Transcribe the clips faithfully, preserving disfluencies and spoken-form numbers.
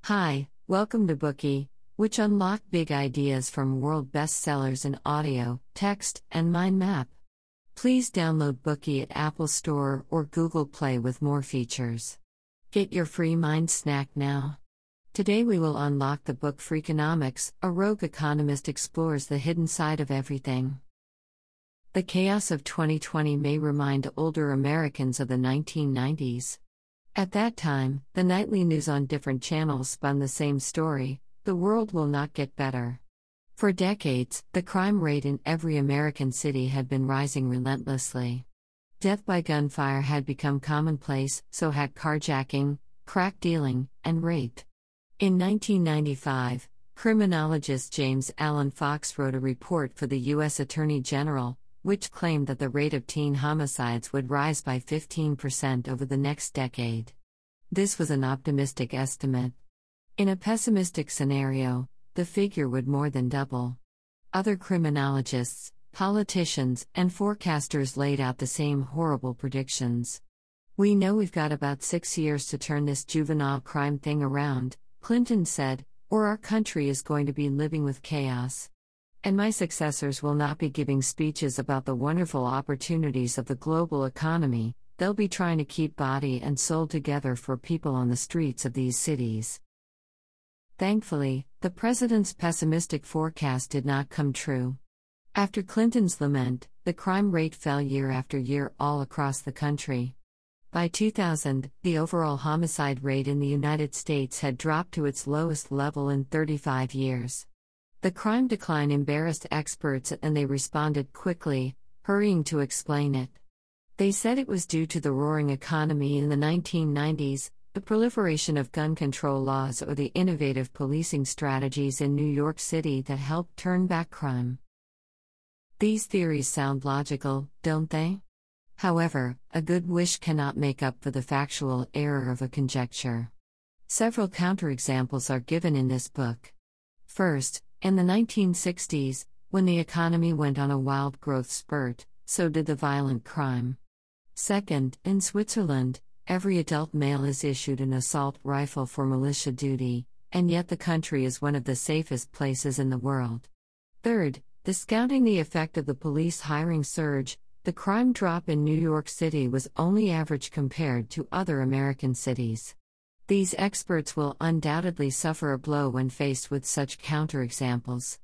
Hi, welcome to Bookey, which unlock big ideas from world bestsellers in audio, text, and mind map. Please download Bookey at Apple Store or Google Play with more features. Get your free mind snack now. Today we will unlock the book Freakonomics, A Rogue Economist Explores the Hidden Side of Everything. The chaos of twenty twenty may remind older Americans of the nineteen nineties. At that time, the nightly news on different channels spun the same story: the world will not get better. For decades, the crime rate in every American city had been rising relentlessly. Death by gunfire had become commonplace, so had carjacking, crack dealing, and rape. In nineteen ninety-five, criminologist James Allen Fox wrote a report for the U S Attorney General, which claimed that the rate of teen homicides would rise by fifteen percent over the next decade. This was an optimistic estimate. In a pessimistic scenario, the figure would more than double. Other criminologists, politicians, and forecasters laid out the same horrible predictions. "We know we've got about six years to turn this juvenile crime thing around," Clinton said, "or our country is going to be living with chaos. And my successors will not be giving speeches about the wonderful opportunities of the global economy, they'll be trying to keep body and soul together for people on the streets of these cities." Thankfully, the president's pessimistic forecast did not come true. After Clinton's lament, the crime rate fell year after year all across the country. By two thousand, the overall homicide rate in the United States had dropped to its lowest level in thirty-five years. The crime decline embarrassed experts and they responded quickly, hurrying to explain it. They said it was due to the roaring economy in the nineteen nineties, the proliferation of gun control laws, or the innovative policing strategies in New York City that helped turn back crime. These theories sound logical, don't they? However, a good wish cannot make up for the factual error of a conjecture. Several counterexamples are given in this book. First, in the nineteen sixties, when the economy went on a wild growth spurt, so did the violent crime. Second, in Switzerland, every adult male is issued an assault rifle for militia duty, and yet the country is one of the safest places in the world. Third, discounting the effect of the police hiring surge, the crime drop in New York City was only average compared to other American cities. These experts will undoubtedly suffer a blow when faced with such counterexamples.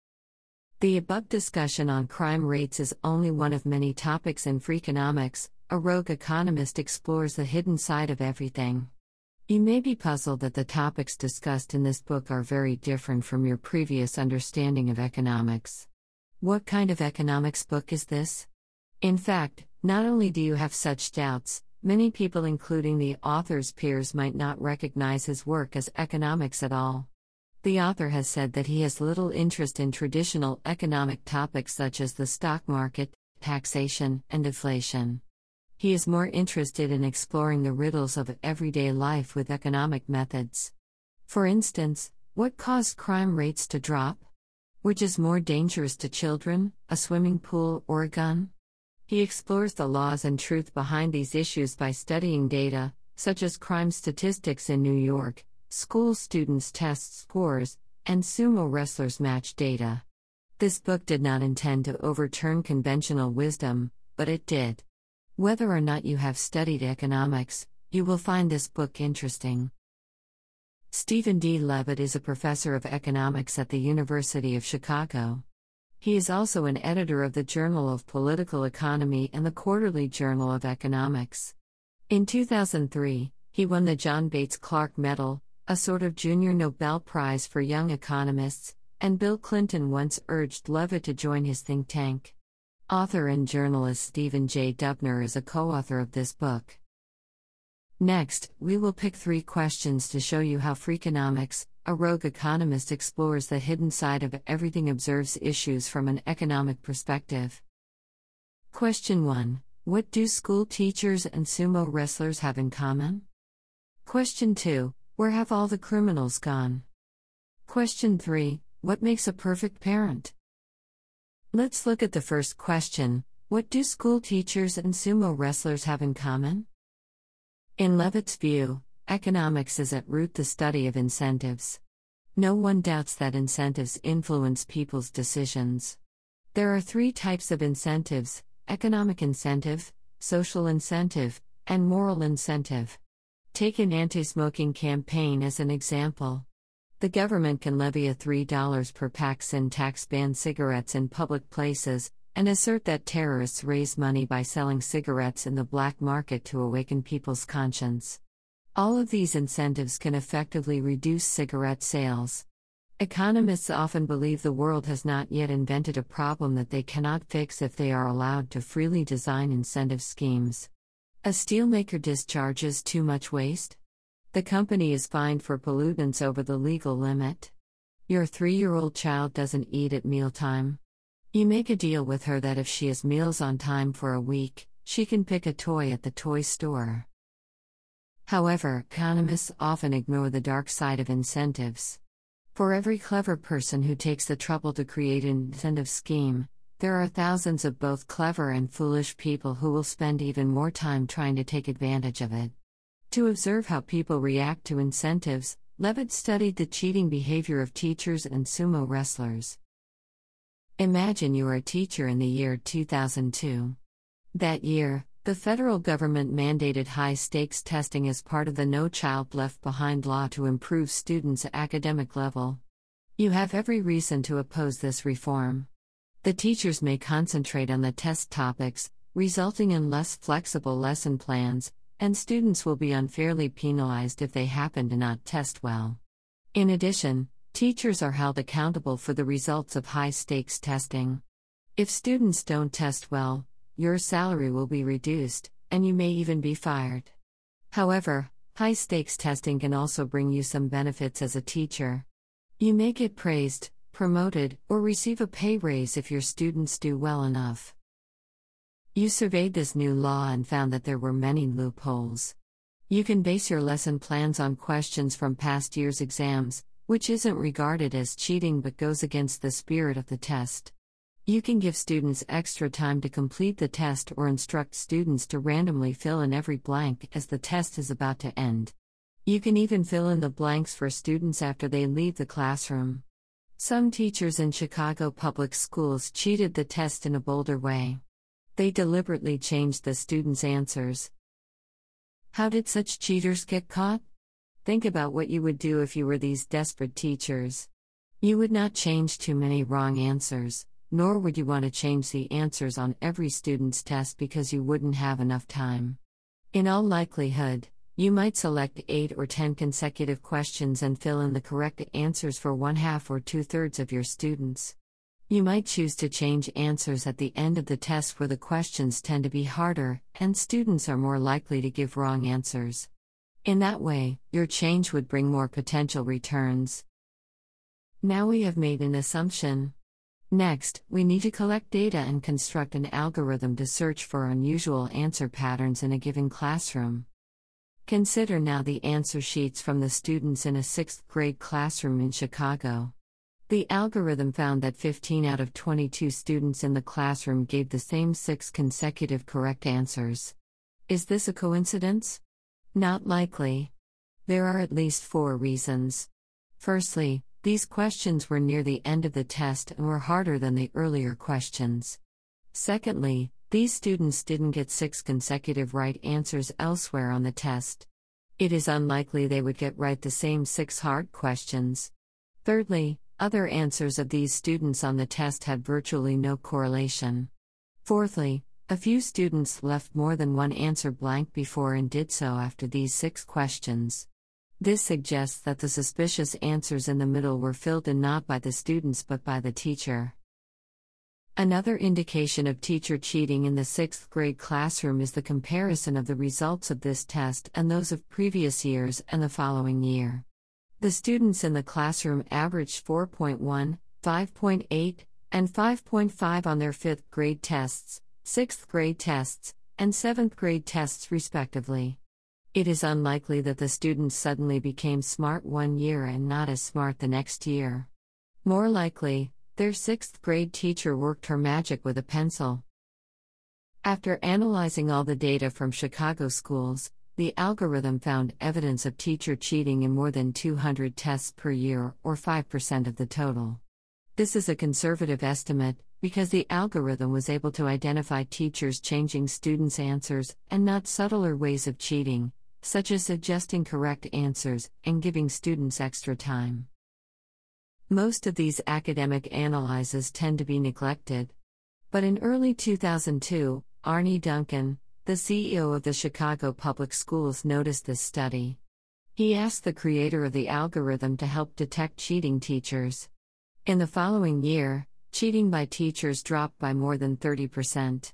The above discussion on crime rates is only one of many topics in Freakonomics, A Rogue Economist Explores the Hidden Side of Everything. You may be puzzled that the topics discussed in this book are very different from your previous understanding of economics. What kind of economics book is this? In fact, not only do you have such doubts, many people, including the author's peers, might not recognize his work as economics at all. The author has said that he has little interest in traditional economic topics such as the stock market, taxation, and inflation. He is more interested in exploring the riddles of everyday life with economic methods. For instance, what caused crime rates to drop? Which is more dangerous to children, a swimming pool or a gun? He explores the laws and truth behind these issues by studying data, such as crime statistics in New York, school students' test scores, and sumo wrestlers' match data. This book did not intend to overturn conventional wisdom, but it did. Whether or not you have studied economics, you will find this book interesting. Stephen D. Levitt is a professor of economics at the University of Chicago. He is also an editor of the Journal of Political Economy and the Quarterly Journal of Economics. In two thousand three, he won the John Bates Clark Medal, a sort of junior Nobel Prize for young economists, and Bill Clinton once urged Levitt to join his think tank. Author and journalist Stephen J. Dubner is a co-author of this book. Next, we will pick three questions to show you how Freakonomics, A Rogue Economist Explores the Hidden Side of Everything, observes issues from an economic perspective. Question one. What do school teachers and sumo wrestlers have in common? Question two. Where have all the criminals gone? Question three. What makes a perfect parent? Let's look at the first question. What do school teachers and sumo wrestlers have in common? In Levitt's view, economics is at root the study of incentives. No one doubts that incentives influence people's decisions. There are three types of incentives: economic incentive, social incentive, and moral incentive. Take an anti-smoking campaign as an example. The government can levy a three dollars per pack sin tax, ban cigarettes in public places, and assert that terrorists raise money by selling cigarettes in the black market to awaken people's conscience. All of these incentives can effectively reduce cigarette sales. Economists often believe the world has not yet invented a problem that they cannot fix if they are allowed to freely design incentive schemes. A steelmaker discharges too much waste? The company is fined for pollutants over the legal limit. Your three-year-old child doesn't eat at mealtime. You make a deal with her that if she has meals on time for a week, she can pick a toy at the toy store. However, economists often ignore the dark side of incentives. For every clever person who takes the trouble to create an incentive scheme, there are thousands of both clever and foolish people who will spend even more time trying to take advantage of it. To observe how people react to incentives, Levitt studied the cheating behavior of teachers and sumo wrestlers. Imagine you are a teacher in the year two thousand two. That year, the federal government mandated high-stakes testing as part of the No Child Left Behind law to improve students' academic level. You have every reason to oppose this reform. The teachers may concentrate on the test topics, resulting in less flexible lesson plans, and students will be unfairly penalized if they happen to not test well. In addition, teachers are held accountable for the results of high-stakes testing. If students don't test well, your salary will be reduced, and you may even be fired. However, high-stakes testing can also bring you some benefits as a teacher. You may get praised, promoted, or receive a pay raise if your students do well enough. You surveyed this new law and found that there were many loopholes. You can base your lesson plans on questions from past year's exams, which isn't regarded as cheating but goes against the spirit of the test. You can give students extra time to complete the test or instruct students to randomly fill in every blank as the test is about to end. You can even fill in the blanks for students after they leave the classroom. Some teachers in Chicago public schools cheated the test in a bolder way. They deliberately changed the students' answers. How did such cheaters get caught? Think about what you would do if you were these desperate teachers. You would not change too many wrong answers, nor would you want to change the answers on every student's test because you wouldn't have enough time. In all likelihood, you might select eight or ten consecutive questions and fill in the correct answers for one half or two-thirds of your students. You might choose to change answers at the end of the test where the questions tend to be harder, and students are more likely to give wrong answers. In that way, your change would bring more potential returns. Now we have made an assumption. Next, we need to collect data and construct an algorithm to search for unusual answer patterns in a given classroom. Consider now the answer sheets from the students in a sixth grade classroom in Chicago. The algorithm found that fifteen out of twenty-two students in the classroom gave the same six consecutive correct answers. Is this a coincidence? Not likely. There are at least four reasons. Firstly, these questions were near the end of the test and were harder than the earlier questions. Secondly, these students didn't get six consecutive right answers elsewhere on the test. It is unlikely they would get right the same six hard questions. Thirdly, other answers of these students on the test had virtually no correlation. Fourthly, a few students left more than one answer blank before and did so after these six questions. This suggests that the suspicious answers in the middle were filled in not by the students but by the teacher. Another indication of teacher cheating in the sixth grade classroom is the comparison of the results of this test and those of previous years and the following year. The students in the classroom averaged four point one, five point eight, and five point five on their fifth grade tests, sixth grade tests, and seventh grade tests respectively. It is unlikely that the students suddenly became smart one year and not as smart the next year. More likely, their sixth grade teacher worked her magic with a pencil. After analyzing all the data from Chicago schools, the algorithm found evidence of teacher cheating in more than two hundred tests per year, or five percent of the total. This is a conservative estimate, because the algorithm was able to identify teachers changing students' answers and not subtler ways of cheating, such as suggesting correct answers and giving students extra time. Most of these academic analyses tend to be neglected. But in early two thousand two, Arne Duncan, the C E O of the Chicago Public Schools, noticed this study. He asked the creator of the algorithm to help detect cheating teachers. In the following year, cheating by teachers dropped by more than thirty percent.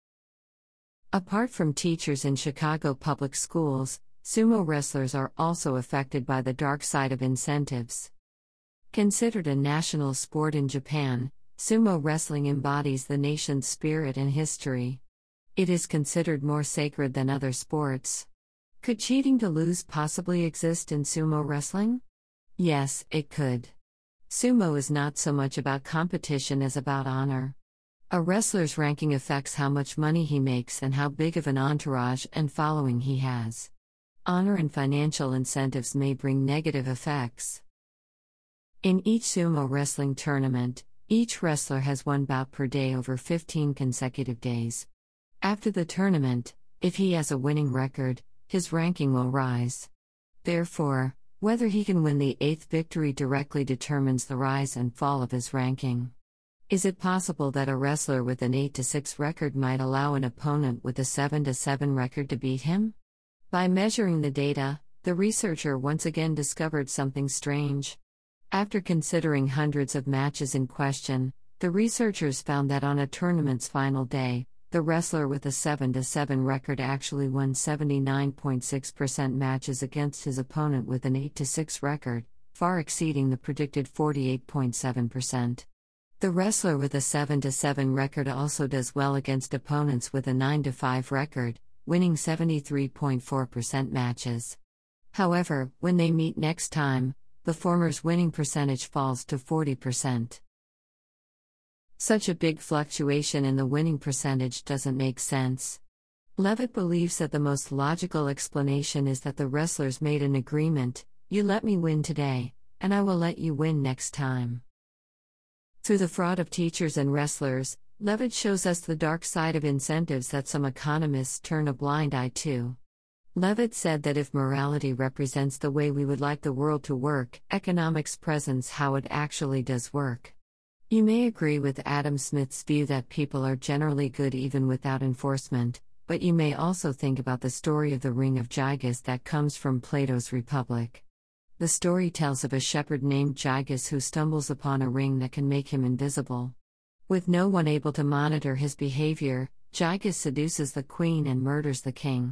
Apart from teachers in Chicago public schools, sumo wrestlers are also affected by the dark side of incentives. Considered a national sport in Japan, sumo wrestling embodies the nation's spirit and history. It is considered more sacred than other sports. Could cheating to lose possibly exist in sumo wrestling? Yes, it could. Sumo is not so much about competition as about honor. A wrestler's ranking affects how much money he makes and how big of an entourage and following he has. Honor and financial incentives may bring negative effects. In each sumo wrestling tournament, each wrestler has one bout per day over fifteen consecutive days. After the tournament, if he has a winning record, his ranking will rise. Therefore, whether he can win the eighth victory directly determines the rise and fall of his ranking. Is it possible that a wrestler with an eight to six record might allow an opponent with a seven to seven record to beat him? By measuring the data, the researcher once again discovered something strange. After considering hundreds of matches in question, the researchers found that on a tournament's final day, the wrestler with a seven to seven record actually won seventy-nine point six percent matches against his opponent with an eight to six record, far exceeding the predicted forty-eight point seven percent. The wrestler with a seven to seven record also does well against opponents with a nine to five record, winning seventy-three point four percent matches. However, when they meet next time, the former's winning percentage falls to forty percent. Such a big fluctuation in the winning percentage doesn't make sense. Levitt believes that the most logical explanation is that the wrestlers made an agreement: you let me win today, and I will let you win next time. Through the fraud of teachers and wrestlers, Levitt shows us the dark side of incentives that some economists turn a blind eye to. Levitt said that if morality represents the way we would like the world to work, economics presents how it actually does work. You may agree with Adam Smith's view that people are generally good even without enforcement, but you may also think about the story of the Ring of Gyges that comes from Plato's Republic. The story tells of a shepherd named Gyges who stumbles upon a ring that can make him invisible. With no one able to monitor his behavior, Gyges seduces the queen and murders the king.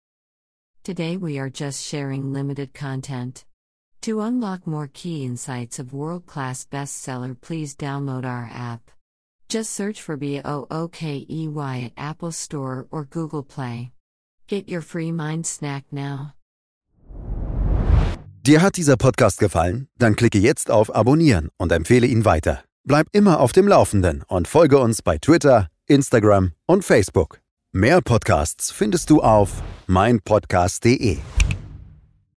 Today we are just sharing limited content. To unlock more key insights of world-class bestseller, please download our app. Just search for Bookey at Apple Store or Google Play. Get your free mind snack now. Dir hat dieser Podcast gefallen? Dann klicke jetzt auf Abonnieren und empfehle ihn weiter. Bleib immer auf dem Laufenden und folge uns bei Twitter, Instagram und Facebook. Mehr Podcasts findest du auf meinpodcast punkt de.